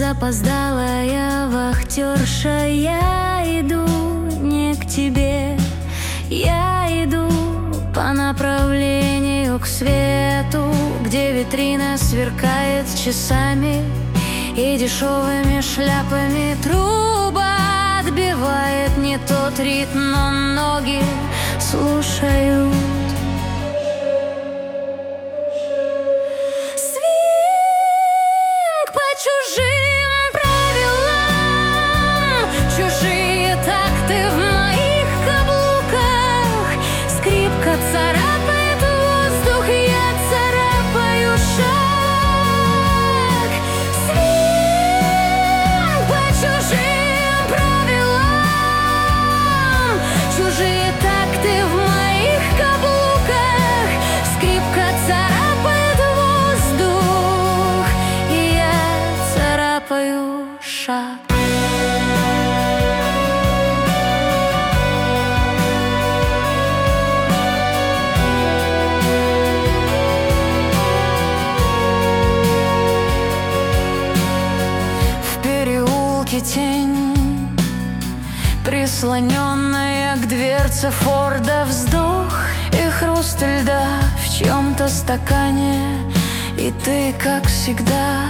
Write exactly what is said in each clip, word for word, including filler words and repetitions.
запоздалая вахтерша. Я иду не к тебе, я иду по направлению к свету, где витрина сверкает часами и дешевыми шляпами. Труба отбивает не тот ритм, но ноги слушают. Свинг по чужим правилам, чужие такты в моих каблуках. Скрипка царапает воздух, я царапаю шаг. Свинг по чужим правилам, чужие такты в моих каблуках. Скрипка царапает воздух, и я царапаю шаг. В переулке тень, прислоненная к дверце Форда, вздох и хруст льда в чьем-то стакане. И ты, как всегда,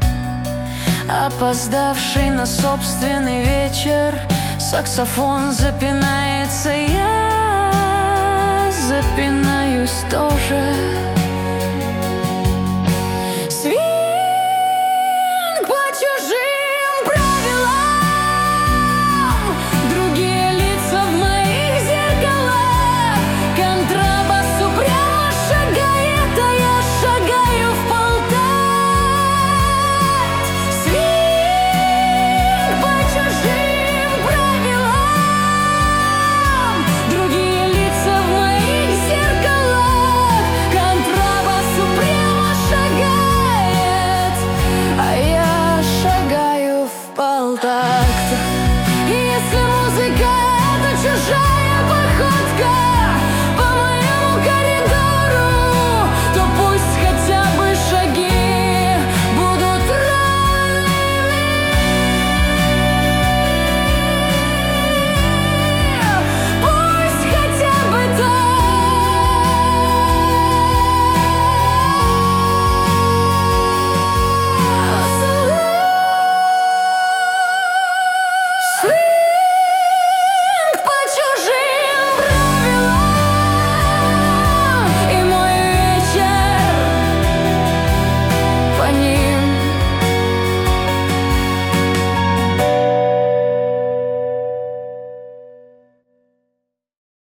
опоздавший на собственный вечер. Саксофон запинается, я запинаюсь.